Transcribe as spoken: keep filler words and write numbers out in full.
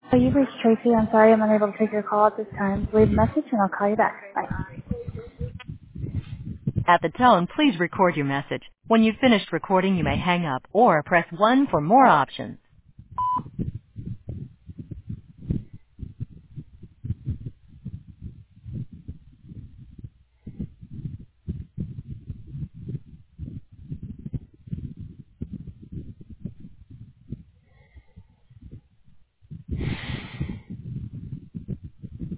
So you've reached Tracy. I'm sorry I'm unable to take your call at this time. Leave a message and I'll call you back. Bye. At the tone, please record your message. When you've finished recording, you may hang up or press one for more options.